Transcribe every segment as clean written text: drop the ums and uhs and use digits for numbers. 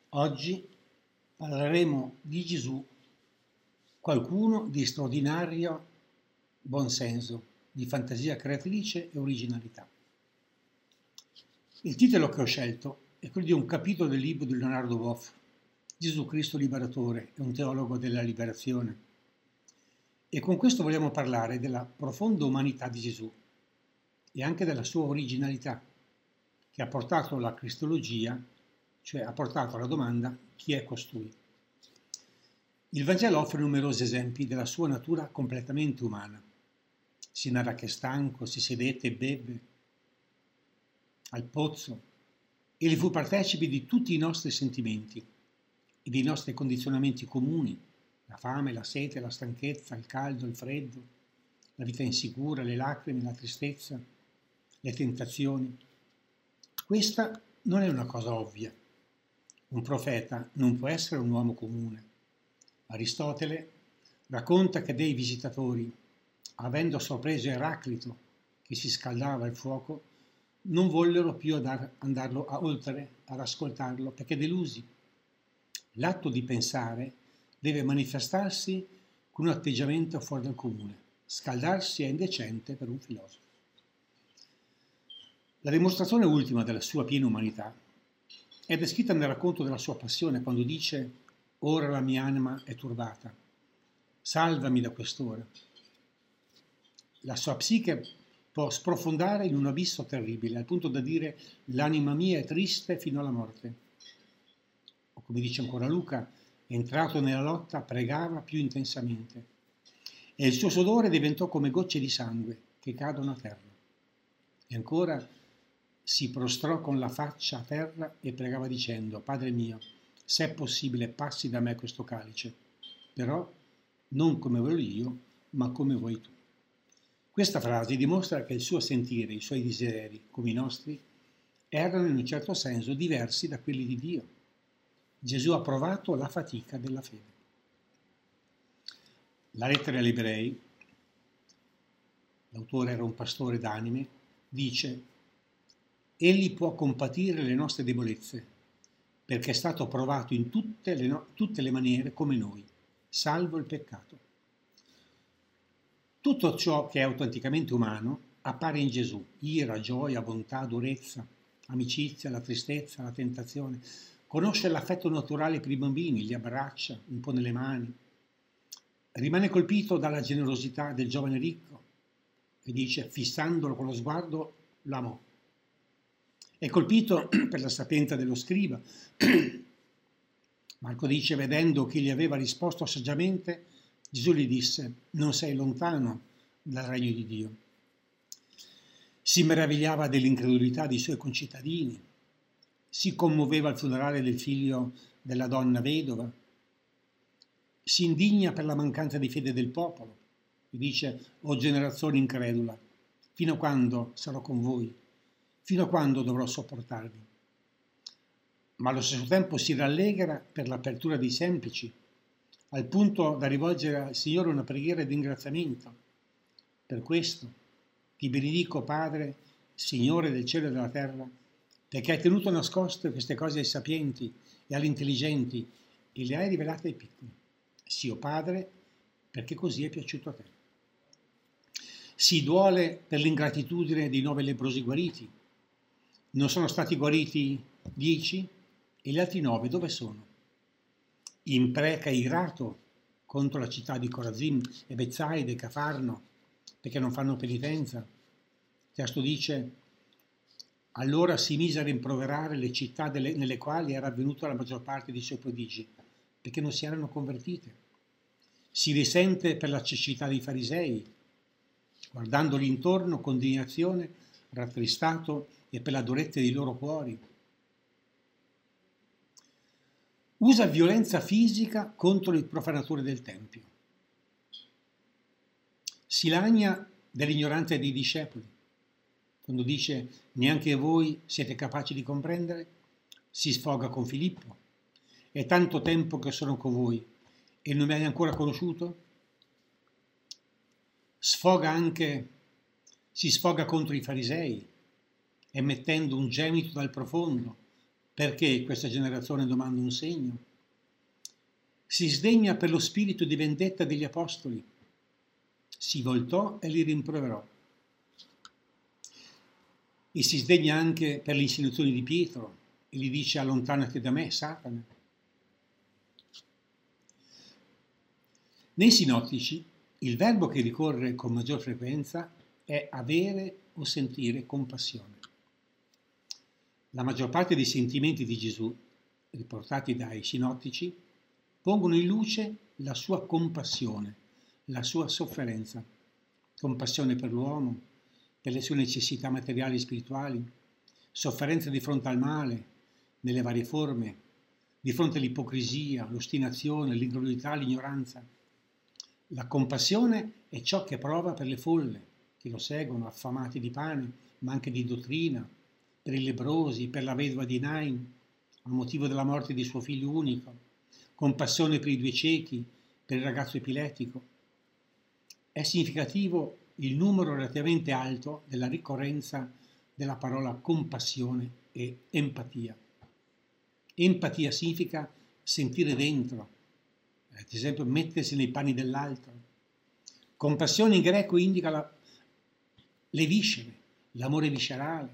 Oggi parleremo di Gesù, qualcuno di straordinario buonsenso, di fantasia creatrice e originalità. Il titolo che ho scelto è quello di un capitolo del libro di Leonardo Boff, Gesù Cristo Liberatore, è un teologo della liberazione. E con questo vogliamo parlare della profonda umanità di Gesù e anche della sua originalità, che ha portato la cristologia, cioè ha portato alla domanda chi è costui. Il Vangelo offre numerosi esempi della sua natura completamente umana. Si narra che stanco si sedette e bevve al pozzo e gli fu partecipe di tutti i nostri sentimenti e dei nostri condizionamenti comuni, la fame, la sete, la stanchezza, il caldo, il freddo, la vita insicura, le lacrime, la tristezza, le tentazioni. Questa non è una cosa ovvia. Un profeta non può essere un uomo comune. Aristotele racconta che dei visitatori, avendo sorpreso Eraclito che si scaldava al fuoco, non vollero più andarlo oltre ad ascoltarlo perché delusi. L'atto di pensare deve manifestarsi con un atteggiamento fuori dal comune. Scaldarsi è indecente per un filosofo. La dimostrazione ultima della sua piena umanità è descritta nel racconto della sua passione quando dice: «Ora la mia anima è turbata, salvami da quest'ora». La sua psiche può sprofondare in un abisso terribile, al punto da dire: «L'anima mia è triste fino alla morte». O come dice ancora Luca, entrato nella lotta pregava più intensamente e il suo sudore diventò come gocce di sangue che cadono a terra. E ancora si prostrò con la faccia a terra e pregava dicendo: «Padre mio, se è possibile passi da me questo calice, però non come voglio io, ma come vuoi tu». Questa frase dimostra che il suo sentire, i suoi desideri, come i nostri, erano in un certo senso diversi da quelli di Dio. Gesù ha provato la fatica della fede. La lettera agli Ebrei, l'autore era un pastore d'anime, dice: «Egli può compatire le nostre debolezze, perché è stato provato in tutte le maniere come noi, salvo il peccato». Tutto ciò che è autenticamente umano appare in Gesù: ira, gioia, bontà, durezza, amicizia, la tristezza, la tentazione. Conosce l'affetto naturale per i bambini, li abbraccia, impone le mani. Rimane colpito dalla generosità del giovane ricco e dice: fissandolo con lo sguardo, l'amò. È colpito per la sapienza dello scriba. Marco dice: vedendo che gli aveva risposto saggiamente, Gesù gli disse: non sei lontano dal regno di Dio. Si meravigliava dell'incredulità dei suoi concittadini, si commuoveva al funerale del figlio della donna vedova, si indigna per la mancanza di fede del popolo e dice: o generazione incredula, fino a quando sarò con voi? Fino a quando dovrò sopportarvi? Ma allo stesso tempo si rallegra per l'apertura dei semplici, al punto da rivolgere al Signore una preghiera di ringraziamento. Per questo ti benedico, Padre, Signore del cielo e della terra, perché hai tenuto nascoste queste cose ai sapienti e agli intelligenti e le hai rivelate ai piccoli. Sì, o Padre, perché così è piaciuto a te. Si duole per l'ingratitudine dei 9 leprosi guariti. Non sono stati guariti 10 e gli altri 9 dove sono? Impreca irato contro la città di Corazim e Betsaida e Cafarno perché non fanno penitenza. Il testo dice: allora si mise a rimproverare le città nelle quali era avvenuta la maggior parte dei suoi prodigi, perché non si erano convertite. Si risente per la cecità dei farisei, guardandoli intorno con indignazione, rattristato, e per la durezza dei loro cuori. Usa violenza fisica contro i profanatori del Tempio. Si lagna dell'ignoranza dei discepoli. Quando dice: neanche voi siete capaci di comprendere, si sfoga con Filippo. È tanto tempo che sono con voi e non mi hai ancora conosciuto? Si sfoga contro i farisei, emettendo un gemito dal profondo Perché questa generazione domanda un segno? Si sdegna per lo spirito di vendetta degli apostoli. Si voltò e li rimproverò. E si sdegna anche per le insinuazioni di Pietro e gli dice: allontanati da me, Satana. Nei sinottici il verbo che ricorre con maggior frequenza è avere o sentire compassione. La maggior parte dei sentimenti di Gesù, riportati dai sinottici, pongono in luce la sua compassione, la sua sofferenza, compassione per l'uomo, per le sue necessità materiali e spirituali, sofferenza di fronte al male, nelle varie forme, di fronte all'ipocrisia, l'ostinazione, l'incredulità, l'ignoranza. La compassione è ciò che prova per le folle, che lo seguono, affamati di pane, ma anche di dottrina, per i lebbrosi, per la vedova di Nain, a motivo della morte di suo figlio unico, compassione per i due ciechi, per il ragazzo epiletico. È significativo il numero relativamente alto della ricorrenza della parola compassione e empatia. Empatia significa sentire dentro, ad esempio mettersi nei panni dell'altro. Compassione in greco indica le viscere, l'amore viscerale.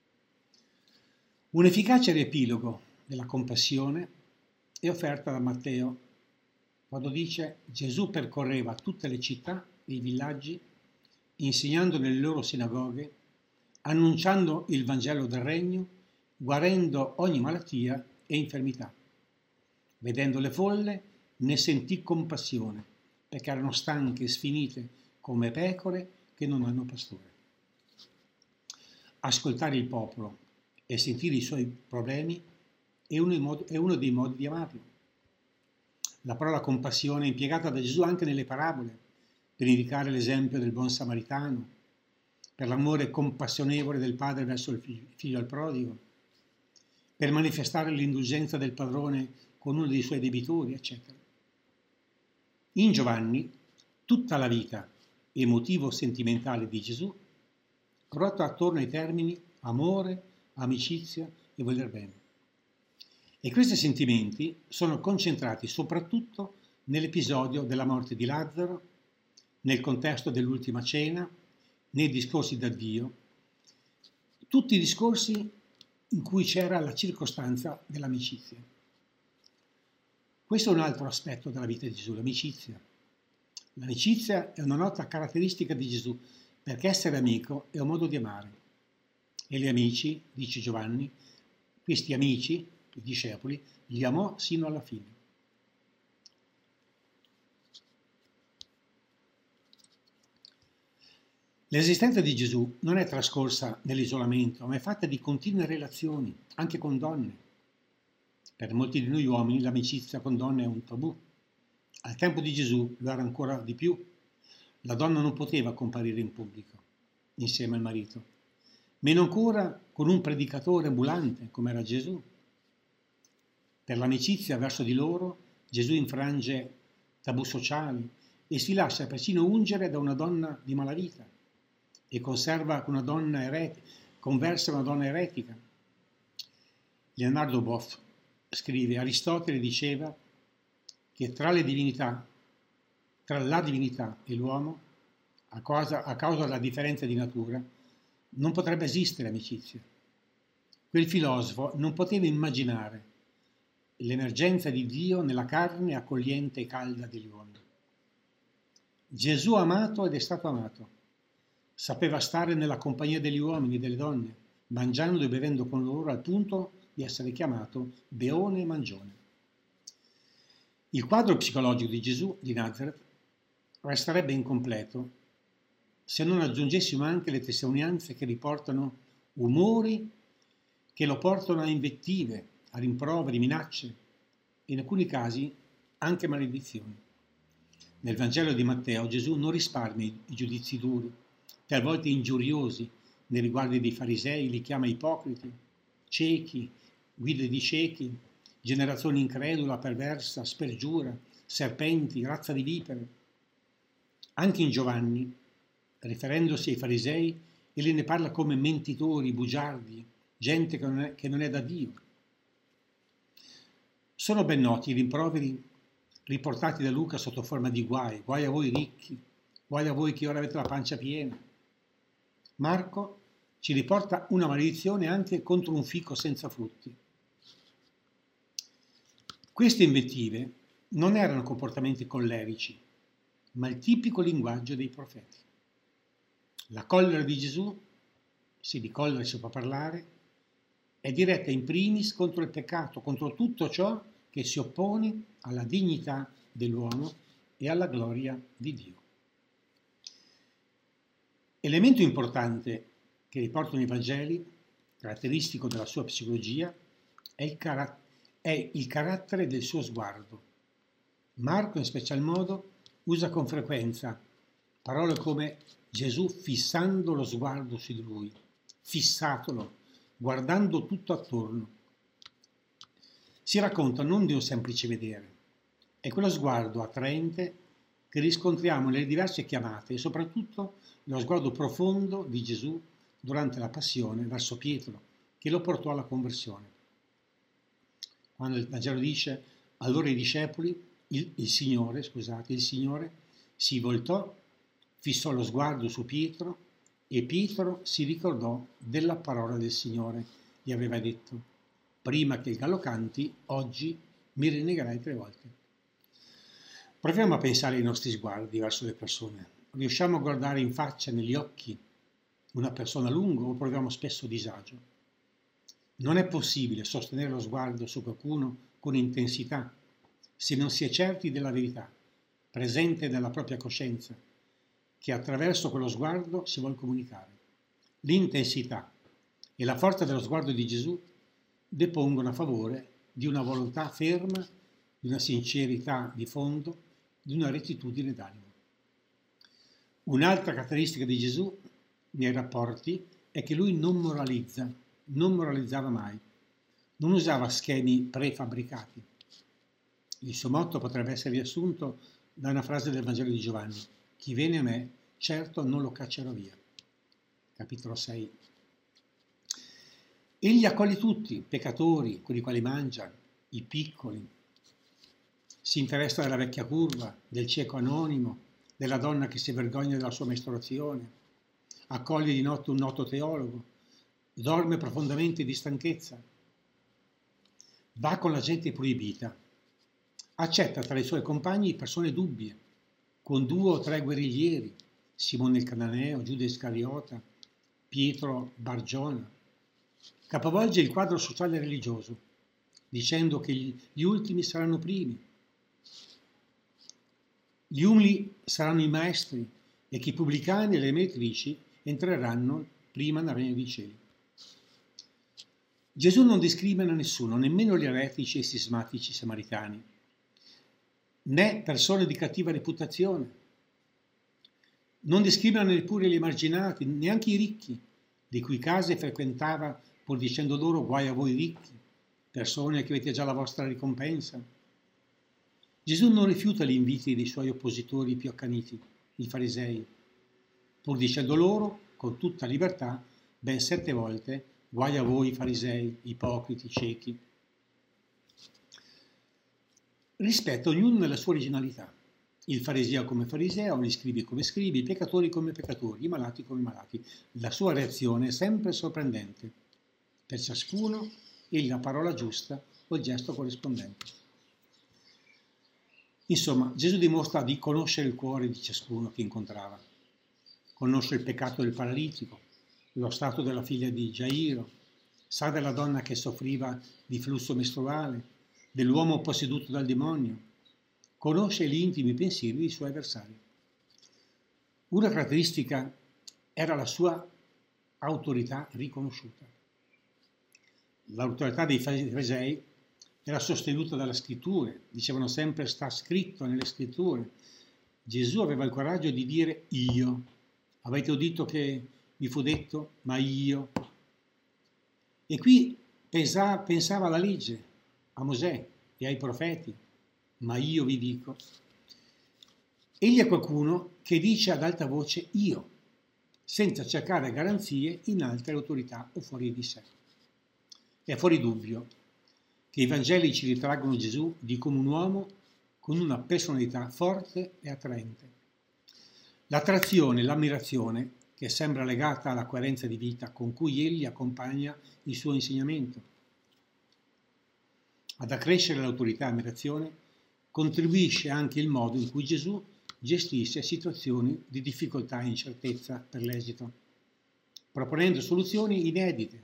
Un efficace riepilogo della compassione è offerta da Matteo, quando dice: Gesù percorreva tutte le città e i villaggi, insegnando nelle loro sinagoghe, annunciando il Vangelo del Regno, guarendo ogni malattia e infermità. Vedendo le folle, ne sentì compassione, perché erano stanche e sfinite come pecore che non hanno pastore. Ascoltare il popolo e sentire i suoi problemi è uno dei modi di amarlo. La parola compassione è impiegata da Gesù anche nelle parabole, per indicare l'esempio del buon samaritano, per l'amore compassionevole del padre verso il figlio al prodigo, per manifestare l'indulgenza del padrone con uno dei suoi debitori, eccetera. In Giovanni, tutta la vita emotivo-sentimentale di Gesù ruota attorno ai termini amore, amicizia e voler bene. E questi sentimenti sono concentrati soprattutto nell'episodio della morte di Lazzaro, nel contesto dell'ultima cena, nei discorsi d'addio, tutti i discorsi in cui c'era la circostanza dell'amicizia. Questo è un altro aspetto della vita di Gesù, l'amicizia. L'amicizia è una nota caratteristica di Gesù, perché essere amico è un modo di amare. E gli amici, dice Giovanni, questi amici, i discepoli, li amò sino alla fine. L'esistenza di Gesù non è trascorsa nell'isolamento, ma è fatta di continue relazioni, anche con donne. Per molti di noi uomini l'amicizia con donne è un tabù. Al tempo di Gesù lo era ancora di più. La donna non poteva comparire in pubblico insieme al marito, meno ancora con un predicatore ambulante come era Gesù. Per l'amicizia verso di loro Gesù infrange tabù sociali e si lascia persino ungere da una donna di malavita e conversa una donna eretica. Leonardo Boff scrive: Aristotele diceva che tra la divinità e l'uomo, a causa della differenza di natura, non potrebbe esistere amicizia. Quel filosofo non poteva immaginare l'emergenza di Dio nella carne accogliente e calda degli uomini. Gesù ha amato ed è stato amato. Sapeva stare nella compagnia degli uomini e delle donne, mangiando e bevendo con loro al punto di essere chiamato beone e mangione. Il quadro psicologico di Gesù di Nazareth resterebbe incompleto se non aggiungessimo anche le testimonianze che riportano umori che lo portano a invettive, a rimproveri, minacce e in alcuni casi anche maledizioni. Nel Vangelo di Matteo Gesù non risparmia i giudizi duri, talvolta ingiuriosi nei riguardi dei farisei, li chiama ipocriti, ciechi, guide di ciechi, generazione incredula, perversa, spergiura, serpenti, razza di vipere. Anche in Giovanni, riferendosi ai farisei, egli ne parla come mentitori, bugiardi, gente che non è da Dio. Sono ben noti i rimproveri riportati da Luca sotto forma di guai, guai a voi ricchi, guai a voi che ora avete la pancia piena. Marco ci riporta una maledizione anche contro un fico senza frutti. Queste invettive non erano comportamenti collerici, ma il tipico linguaggio dei profeti. La collera di Gesù, se di collera si può parlare, è diretta in primis contro il peccato, contro tutto ciò che si oppone alla dignità dell'uomo e alla gloria di Dio. Elemento importante che riportano i Vangeli, caratteristico della sua psicologia, è il carattere del suo sguardo. Marco, in special modo, usa con frequenza parole come Gesù fissando lo sguardo su di lui, fissatolo, guardando tutto attorno. Si racconta non di un semplice vedere, è quello sguardo attraente che riscontriamo nelle diverse chiamate e soprattutto lo sguardo profondo di Gesù durante la passione verso Pietro, che lo portò alla conversione. Quando il Vangelo dice, allora i discepoli, il Signore si voltò, fissò lo sguardo su Pietro e Pietro si ricordò della parola del Signore. Gli aveva detto, prima che il gallo canti, oggi mi rinnegherai 3 volte. Proviamo a pensare ai nostri sguardi verso le persone. Riusciamo a guardare in faccia, negli occhi, una persona a lungo o proviamo spesso disagio? Non è possibile sostenere lo sguardo su qualcuno con intensità se non si è certi della verità, presente nella propria coscienza, che attraverso quello sguardo si vuole comunicare. L'intensità e la forza dello sguardo di Gesù depongono a favore di una volontà ferma, di una sincerità di fondo, di una rettitudine d'animo. Un'altra caratteristica di Gesù nei rapporti è che lui non moralizzava mai, non usava schemi prefabbricati. Il suo motto potrebbe essere riassunto da una frase del Vangelo di Giovanni: chi viene a me, certo non lo caccerò via. Capitolo 6. Egli accoglie tutti, peccatori, quelli quali mangia, i piccoli. Si interessa della vecchia curva, del cieco anonimo, della donna che si vergogna della sua mestruazione. Accoglie di notte un noto teologo, dorme profondamente di stanchezza. Va con la gente proibita. Accetta tra i suoi compagni persone dubbie, con 2 o 3 guerriglieri, Simone il Cananeo, Giuda Iscariota, Pietro Bargiona. Capovolge il quadro sociale e religioso, dicendo che gli ultimi saranno primi, gli umili saranno i maestri e che i pubblicani e le meretrici entreranno prima nel regno dei cieli. Gesù non discrimina nessuno, nemmeno gli eretici e sismatici samaritani, né persone di cattiva reputazione. Non discrimina neppure gli emarginati, neanche i ricchi, le cui case frequentava pur dicendo loro guai a voi ricchi, persone che avete già la vostra ricompensa. Gesù non rifiuta gli inviti dei suoi oppositori più accaniti, i farisei, pur dicendo loro, con tutta libertà, ben 7 volte, guai a voi farisei, ipocriti, ciechi. Rispetta ognuno nella sua originalità. Il fariseo come fariseo, gli scribi come scribi, i peccatori come peccatori, i malati come malati. La sua reazione è sempre sorprendente. Per ciascuno egli la parola giusta o il gesto corrispondente. Insomma, Gesù dimostra di conoscere il cuore di ciascuno che incontrava. Conosce il peccato del paralitico, lo stato della figlia di Gairo, sa della donna che soffriva di flusso mestruale, dell'uomo posseduto dal demonio, conosce gli intimi pensieri dei suoi avversari. Una caratteristica era la sua autorità riconosciuta. L'autorità dei farisei era sostenuta dalle scritture, dicevano sempre sta scritto nelle scritture. Gesù aveva il coraggio di dire io. Avete udito che mi fu detto, ma io. E qui pensava alla legge, a Mosè e ai profeti, ma io vi dico. Egli è qualcuno che dice ad alta voce io, senza cercare garanzie in altre autorità o fuori di sé. È fuori dubbio che i Vangeli ci ritraggono Gesù di come un uomo con una personalità forte e attraente. L'attrazione, l'ammirazione, che sembra legata alla coerenza di vita con cui egli accompagna il suo insegnamento. Ad accrescere l'autorità e l'ammirazione contribuisce anche il modo in cui Gesù gestisce situazioni di difficoltà e incertezza per l'esito, proponendo soluzioni inedite.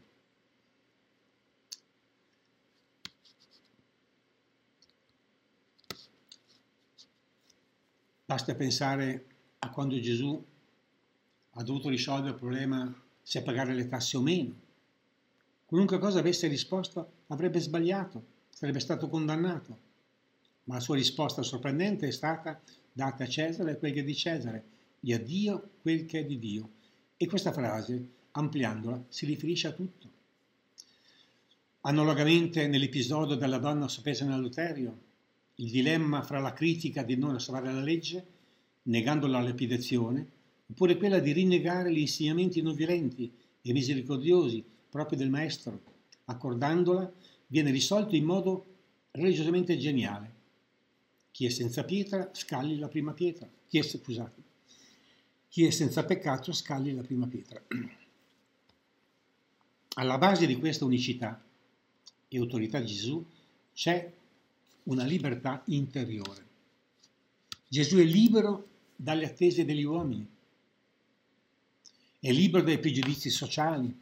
Basta pensare a quando Gesù ha dovuto risolvere il problema se pagare le tasse o meno. Qualunque cosa avesse risposto avrebbe sbagliato, sarebbe stato condannato. Ma la sua risposta sorprendente è stata: date a Cesare quel che è di Cesare e a Dio quel che è di Dio. E questa frase, ampliandola, si riferisce a tutto. Analogamente nell'episodio della donna sospesa nell'adulterio, il dilemma fra la critica di non osservare la legge, negando la lapidazione, oppure quella di rinnegare gli insegnamenti non violenti e misericordiosi propri del Maestro, accordandola, viene risolto in modo religiosamente geniale. Chi è senza pietra scagli la prima pietra. Chi è senza peccato scagli la prima pietra. Alla base di questa unicità e autorità di Gesù c'è una libertà interiore. Gesù è libero dalle attese degli uomini, è libero dai pregiudizi sociali,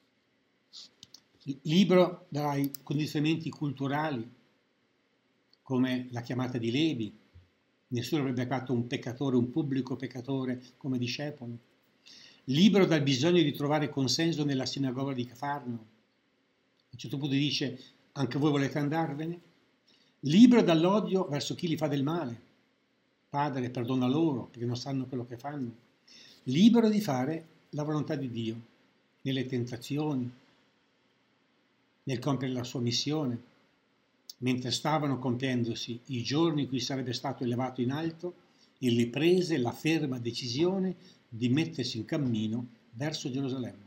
libero dai condizionamenti culturali, come la chiamata di Levi. Nessuno avrebbe fatto un peccatore, un pubblico peccatore come discepolo. Libero dal bisogno di trovare consenso nella sinagoga di Cafarno. A un certo punto dice: anche voi volete andarvene? Libero dall'odio verso chi gli fa del male. Padre, perdona loro perché non sanno quello che fanno. Libero di fare la volontà di Dio nelle tentazioni, nel compiere la sua missione, mentre stavano compiendosi i giorni in cui sarebbe stato elevato in alto, egli prese la ferma decisione di mettersi in cammino verso Gerusalemme.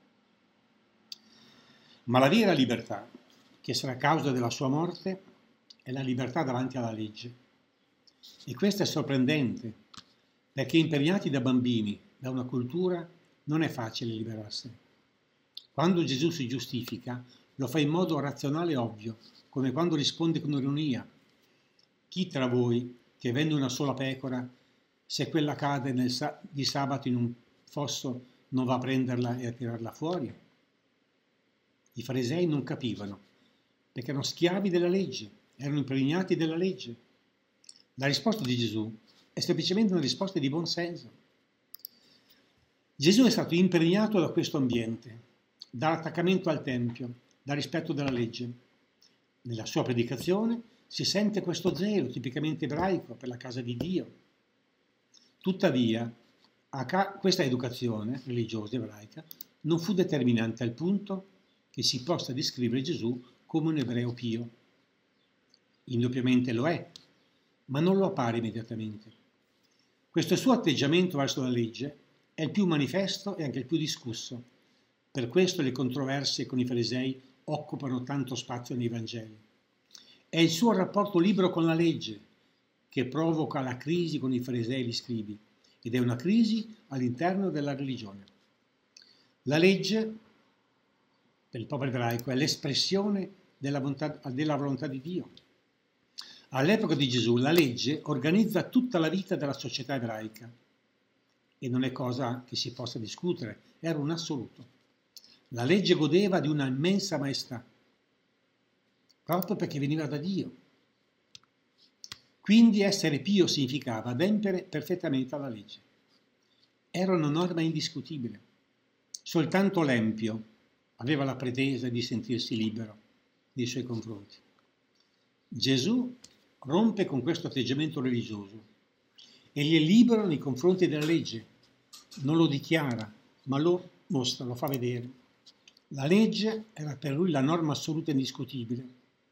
Ma la vera libertà, che sarà causa della sua morte, è la libertà davanti alla legge. E questo è sorprendente, perché imperniati da bambini, da una cultura, non è facile liberarsene. Quando Gesù si giustifica, lo fa in modo razionale e ovvio, come quando risponde con ironia: chi tra voi, che vende una sola pecora, se quella cade di sabato in un fosso, non va a prenderla e a tirarla fuori? I farisei non capivano, perché erano schiavi della legge, erano impregnati della legge. La risposta di Gesù è semplicemente una risposta di buon senso. Gesù è stato impregnato da questo ambiente, dall'attaccamento al Tempio, dal rispetto della legge. Nella sua predicazione si sente questo zelo tipicamente ebraico per la casa di Dio. Tuttavia, questa educazione religiosa ebraica non fu determinante al punto che si possa descrivere Gesù come un ebreo pio. Indubbiamente lo è, ma non lo appare immediatamente. Questo suo atteggiamento verso la legge è il più manifesto e anche il più discusso. Per questo le controversie con i farisei occupano tanto spazio nei Vangeli. È il suo rapporto libero con la legge che provoca la crisi con i farisei e gli scribi, ed è una crisi all'interno della religione. La legge, per il popolo ebraico, è l'espressione della volontà di Dio. All'epoca di Gesù la legge organizza tutta la vita della società ebraica e non è cosa che si possa discutere, era un assoluto. La legge godeva di una immensa maestà, proprio perché veniva da Dio. Quindi essere pio significava adempiere perfettamente alla legge. Era una norma indiscutibile. Soltanto l'empio aveva la pretesa di sentirsi libero nei suoi confronti. Gesù rompe con questo atteggiamento religioso. Egli è libero nei confronti della legge. Non lo dichiara, ma lo mostra, lo fa vedere. La legge era per lui la norma assoluta e indiscutibile.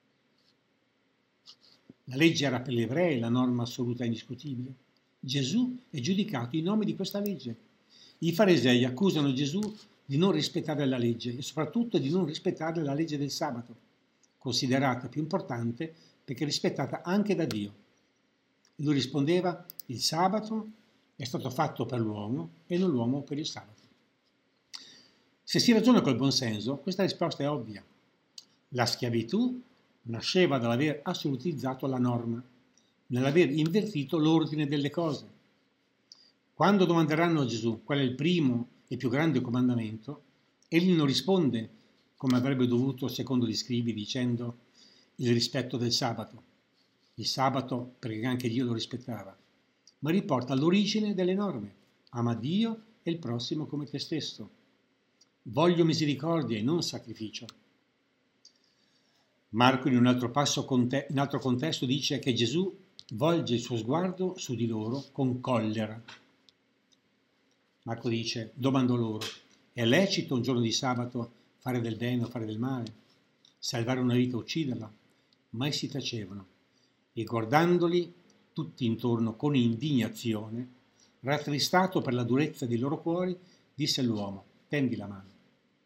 La legge era per gli ebrei la norma assoluta e indiscutibile. Gesù è giudicato in nome di questa legge. I farisei accusano Gesù di non rispettare la legge e soprattutto di non rispettare la legge del sabato. considerata più importante perché rispettata anche da Dio. E lui rispondeva: il sabato è stato fatto per l'uomo e non l'uomo per il sabato. Se si ragiona col buon senso, questa risposta è ovvia. La schiavitù nasceva dall'aver assolutizzato la norma, nell'aver invertito l'ordine delle cose. Quando domanderanno a Gesù qual è il primo e più grande comandamento, egli non risponde come avrebbe dovuto secondo gli scribi, dicendo il rispetto del sabato. Il sabato perché anche Dio lo rispettava, ma riporta all'origine delle norme. Ama Dio e il prossimo come te stesso. Voglio misericordia e non sacrificio. Marco in un altro contesto dice che Gesù volge il suo sguardo su di loro con collera. Marco dice, domandò loro, è lecito un giorno di sabato fare del bene o fare del male, salvare una vita o ucciderla? Ma essi tacevano e guardandoli tutti intorno con indignazione, rattristato per la durezza dei loro cuori, disse all'uomo, tendi la mano.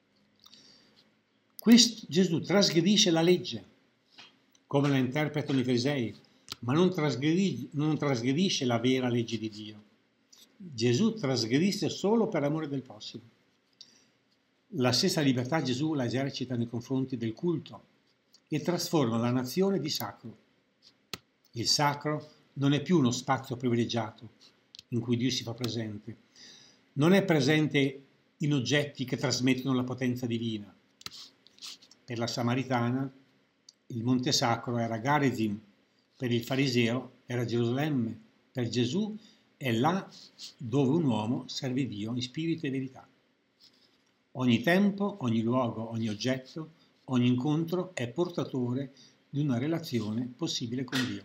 Gesù trasgredisce la legge, come la interpretano i farisei, ma non trasgredisce la vera legge di Dio. Gesù trasgredisce solo per amore del prossimo. La stessa libertà Gesù la esercita nei confronti del culto e trasforma la nazione di sacro. Il sacro non è più uno spazio privilegiato in cui Dio si fa presente, non è presente in oggetti che trasmettono la potenza divina. Per la Samaritana il Monte Sacro era Garizim, per il fariseo era Gerusalemme, per Gesù è là dove un uomo serve Dio in spirito e verità. Ogni tempo, ogni luogo, ogni oggetto, ogni incontro è portatore di una relazione possibile con Dio.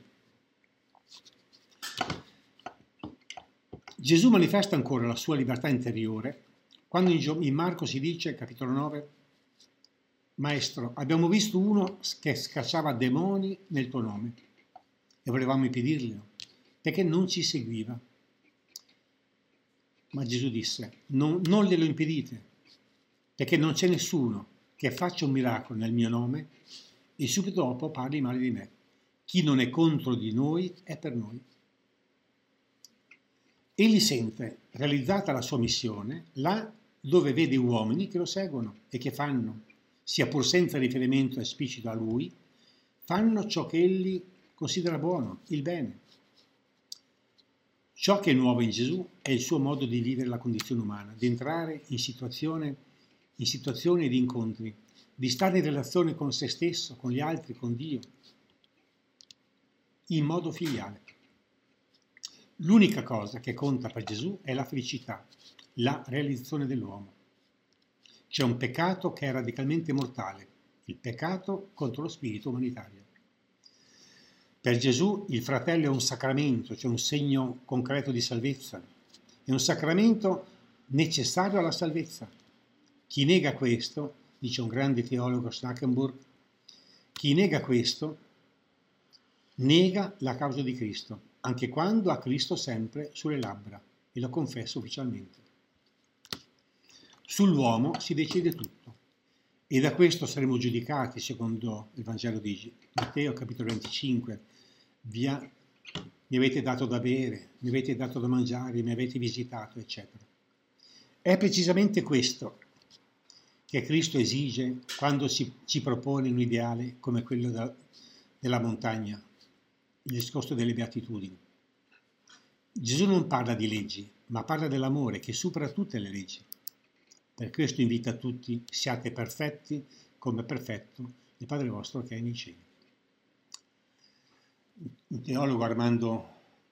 Gesù manifesta ancora la sua libertà interiore quando in Marco si dice, capitolo 9, Maestro, abbiamo visto uno che scacciava demoni nel tuo nome e volevamo impedirglielo perché non ci seguiva. Ma Gesù disse, non glielo impedite, perché non c'è nessuno che faccia un miracolo nel mio nome e subito dopo parli male di me. Chi non è contro di noi è per noi. Egli sente realizzata la sua missione là dove vede uomini che lo seguono e che fanno, sia pur senza riferimento esplicito a lui, fanno ciò che egli considera buono, il bene. Ciò che è nuovo in Gesù è il suo modo di vivere la condizione umana, di entrare in situazioni e di incontri, di stare in relazione con se stesso, con gli altri, con Dio, in modo filiale. L'unica cosa che conta per Gesù è la felicità, la realizzazione dell'uomo. C'è un peccato che è radicalmente mortale, il peccato contro lo spirito umanitario. Per Gesù il fratello è un sacramento, cioè un segno concreto di salvezza. È un sacramento necessario alla salvezza. Chi nega questo, dice un grande teologo Schnackenburg, chi nega questo nega la causa di Cristo, anche quando ha Cristo sempre sulle labbra e lo confessa ufficialmente. Sull'uomo si decide tutto e da questo saremo giudicati, secondo il Vangelo di Matteo, capitolo 25. Mi avete dato da bere, mi avete dato da mangiare, mi avete visitato, eccetera. È precisamente questo che Cristo esige quando ci propone un ideale come quello della montagna, il discorso delle beatitudini. Gesù non parla di leggi, ma parla dell'amore che supera tutte le leggi. Per questo invita tutti, siate perfetti come è perfetto il Padre vostro che è nei cieli. Il teologo Armando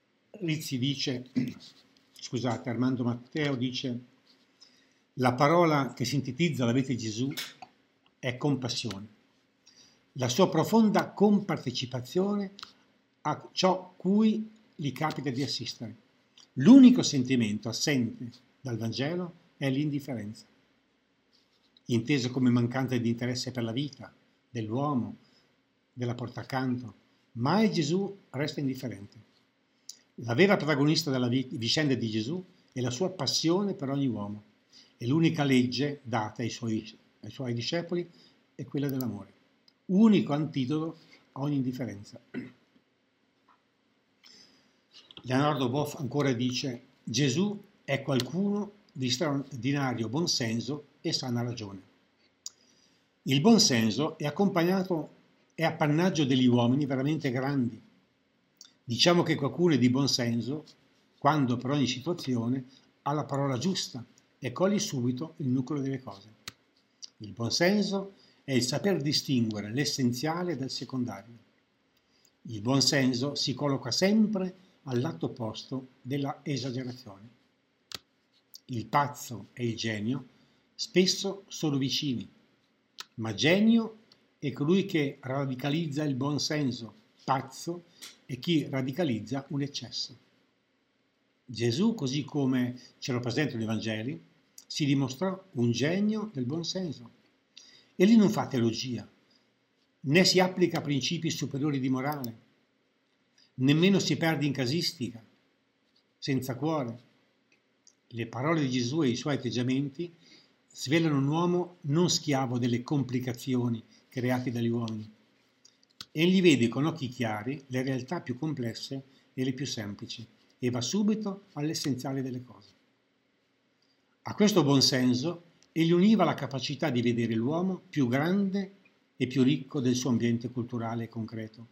Matteo dice, la parola che sintetizza la vita di Gesù è compassione. La sua profonda compartecipazione a ciò cui gli capita di assistere. L'unico sentimento assente dal Vangelo è l'indifferenza, intesa come mancanza di interesse per la vita dell'uomo, della porta accanto. Mai Gesù resta indifferente. La vera protagonista della vicenda di Gesù è la sua passione per ogni uomo e l'unica legge data ai suoi discepoli è quella dell'amore. unico antidoto a ogni indifferenza. Leonardo Boff ancora dice: Gesù è qualcuno di straordinario buonsenso e sana ragione. Il buonsenso è appannaggio degli uomini veramente grandi. Diciamo che qualcuno è di buonsenso quando per ogni situazione ha la parola giusta e coglie subito il nucleo delle cose. Il buonsenso è il saper distinguere l'essenziale dal secondario. Il buonsenso si colloca sempre al lato opposto della esagerazione. Il pazzo e il genio spesso sono vicini, ma genio è colui che radicalizza il buonsenso, pazzo è chi radicalizza un eccesso. Gesù, così come ce lo presentano i Vangeli, si dimostrò un genio del buonsenso. Egli non fa teologia, né si applica a principi superiori di morale, nemmeno si perde in casistica, senza cuore. Le parole di Gesù e i suoi atteggiamenti svelano un uomo non schiavo delle complicazioni create dagli uomini. Egli vede con occhi chiari le realtà più complesse e le più semplici e va subito all'essenziale delle cose. A questo buonsenso egli univa la capacità di vedere l'uomo più grande e più ricco del suo ambiente culturale e concreto.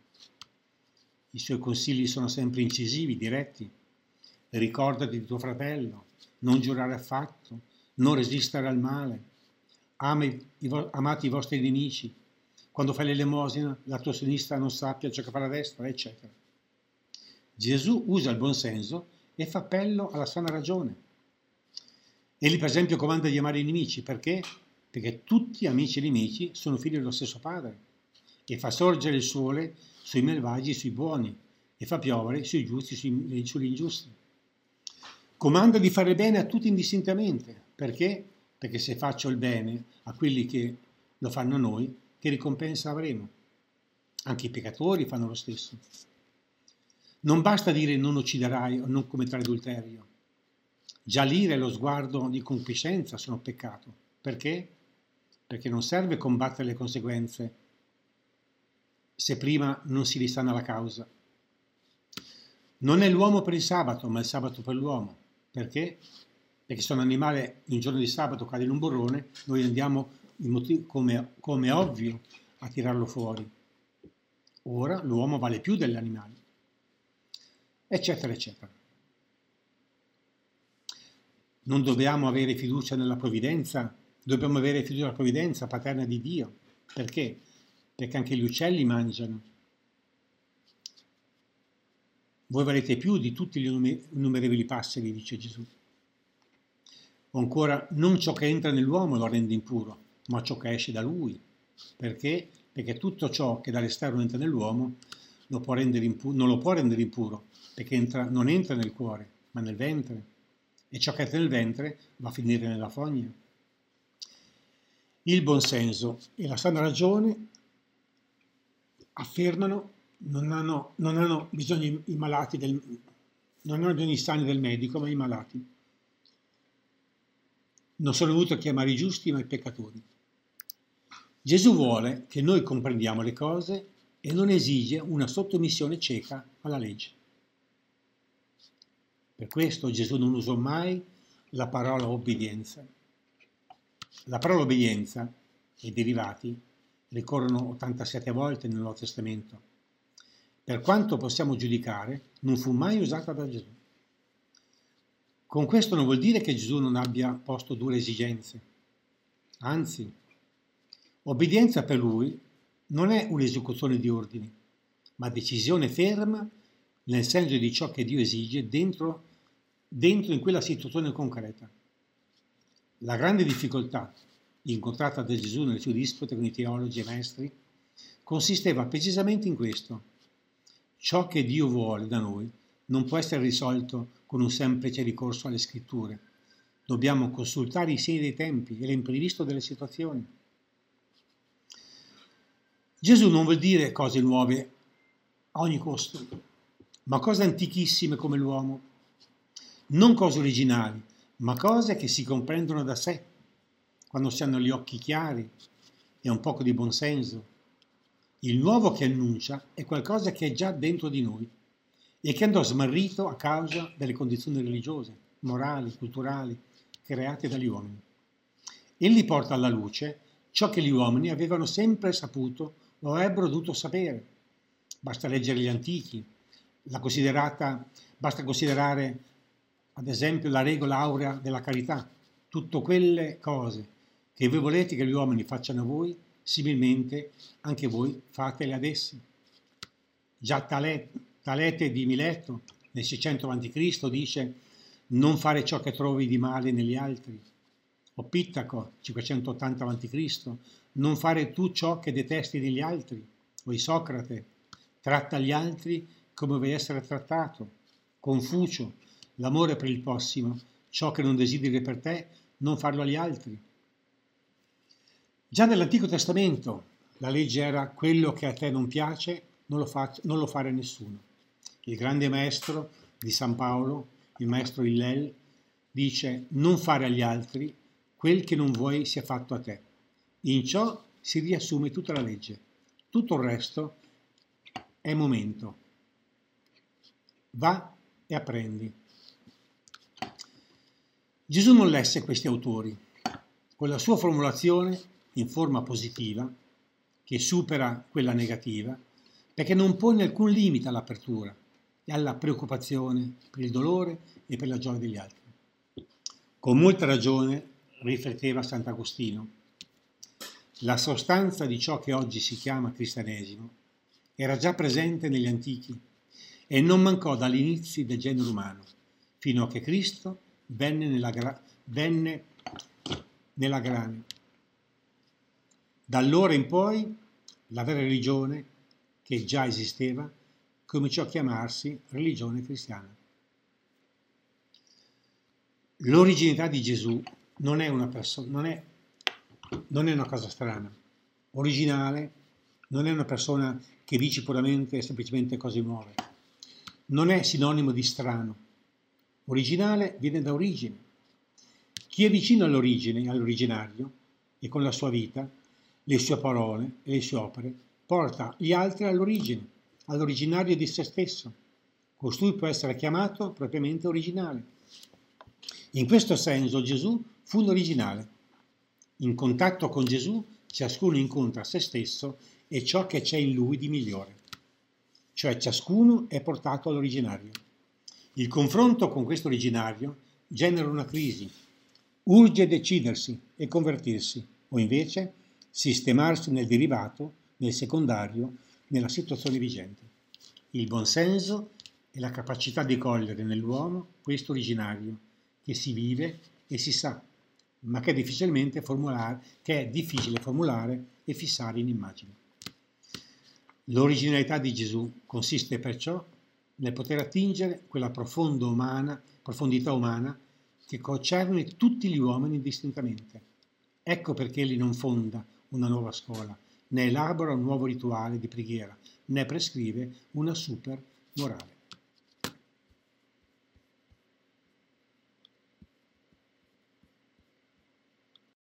I suoi consigli sono sempre incisivi, diretti. Ricordati di tuo fratello, non giurare affatto, non resistere al male, amate i vostri nemici, quando fai l'elemosina la tua sinistra non sappia ciò che fa la destra, eccetera. Gesù usa il buonsenso e fa appello alla sana ragione. Egli per esempio comanda di amare i nemici, perché? Perché tutti amici e nemici sono figli dello stesso padre e fa sorgere il sole sui malvagi e sui buoni e fa piovere sui giusti e sugli ingiusti. Comanda di fare bene a tutti indistintamente, perché? Perché se faccio il bene a quelli che lo fanno a noi, che ricompensa avremo? Anche i peccatori fanno lo stesso. Non basta dire non ucciderai o non commetterai adulterio. Già l'ira e lo sguardo di concupiscenza sono peccato. Perché? Perché non serve combattere le conseguenze se prima non si risanna la causa. Non è l'uomo per il sabato, ma il sabato per l'uomo. Perché? Perché se un animale un giorno di sabato cade in un burrone, noi andiamo come ovvio a tirarlo fuori. Ora l'uomo vale più degli animali, eccetera, eccetera. Non dobbiamo avere fiducia nella provvidenza, dobbiamo avere fiducia nella provvidenza paterna di Dio. Perché? Perché anche gli uccelli mangiano. Voi valete più di tutti gli innumerevoli passeri, dice Gesù. O ancora, non ciò che entra nell'uomo lo rende impuro, ma ciò che esce da lui. Perché? Perché tutto ciò che dall'esterno entra nell'uomo non lo può rendere impuro, perché non entra nel cuore, ma nel ventre. E ciò che entra nel ventre va a finire nella fogna. Il buonsenso e la sana ragione affermano non hanno bisogno i malati non hanno bisogno i sani del medico, ma i malati. Non sono venuto a chiamare i giusti, ma i peccatori. Gesù vuole che noi comprendiamo le cose e non esige una sottomissione cieca alla legge. Per questo Gesù non usò mai la parola obbedienza. La parola obbedienza e i derivati ricorrono 87 volte nel Nuovo Testamento. Per quanto possiamo giudicare, non fu mai usata da Gesù. Con questo non vuol dire che Gesù non abbia posto dure esigenze. Anzi, obbedienza per lui non è un'esecuzione di ordini, ma decisione ferma nel senso di ciò che Dio esige dentro in quella situazione concreta. La grande difficoltà incontrata da Gesù nelle sue dispute con i teologi e maestri consisteva precisamente in questo. Ciò che Dio vuole da noi non può essere risolto con un semplice ricorso alle scritture. Dobbiamo consultare i segni dei tempi e l'imprevisto delle situazioni. Gesù non vuol dire cose nuove a ogni costo, ma cose antichissime come l'uomo. Non cose originali, ma cose che si comprendono da sé, quando si hanno gli occhi chiari e un poco di buonsenso. Il nuovo che annuncia è qualcosa che è già dentro di noi e che andò smarrito a causa delle condizioni religiose, morali, culturali, create dagli uomini. Egli porta alla luce ciò che gli uomini avevano sempre saputo o avrebbero dovuto sapere. Basta leggere gli antichi, basta considerare ad esempio la regola aurea della carità, tutte quelle cose che voi volete che gli uomini facciano a voi, similmente anche voi fatele ad essi. Già Talete di Mileto nel 600 a.C. dice non fare ciò che trovi di male negli altri. O Pittaco, 580 a.C., non fare tu ciò che detesti negli altri. O Isocrate, tratta gli altri come vuoi essere trattato. Confucio, l'amore per il prossimo, ciò che non desideri per te, non farlo agli altri. Già nell'Antico Testamento la legge era quello che a te non piace, non lo fare a nessuno. Il grande maestro di San Paolo, il maestro Hillel, dice non fare agli altri quel che non vuoi sia fatto a te. In ciò si riassume tutta la legge. Tutto il resto è momento. Va e apprendi. Gesù non lesse questi autori. Con la sua formulazione in forma positiva, che supera quella negativa, perché non pone alcun limite all'apertura e alla preoccupazione per il dolore e per la gioia degli altri. Con molta ragione rifletteva Sant'Agostino. La sostanza di ciò che oggi si chiama cristianesimo era già presente negli antichi e non mancò dagli inizi del genere umano, fino a che Cristo venne nella grane. Da allora in poi la vera religione, che già esisteva, cominciò a chiamarsi religione cristiana. L'originalità di Gesù non è una cosa strana. Originale non è una persona che dice puramente e semplicemente cose nuove. Non è sinonimo di strano. Originale viene da origine. Chi è vicino all'origine, all'originario, e con la sua vita, le sue parole e le sue opere, porta gli altri all'origine, all'originario di se stesso. Costui può essere chiamato propriamente originale. In questo senso Gesù fu l'originale. In contatto con Gesù ciascuno incontra se stesso e ciò che c'è in lui di migliore. Cioè ciascuno è portato all'originario. Il confronto con questo originario genera una crisi. Urge decidersi e convertirsi, o invece sistemarsi nel derivato, nel secondario, nella situazione vigente. Il buonsenso è la capacità di cogliere nell'uomo questo originario, che si vive e si sa, ma che è difficile formulare e fissare in immagini. L'originalità di Gesù consiste perciò nel poter attingere quella profondità umana che concerne tutti gli uomini indistintamente. Ecco perché egli non fonda una nuova scuola, né elabora un nuovo rituale di preghiera, né prescrive una super morale.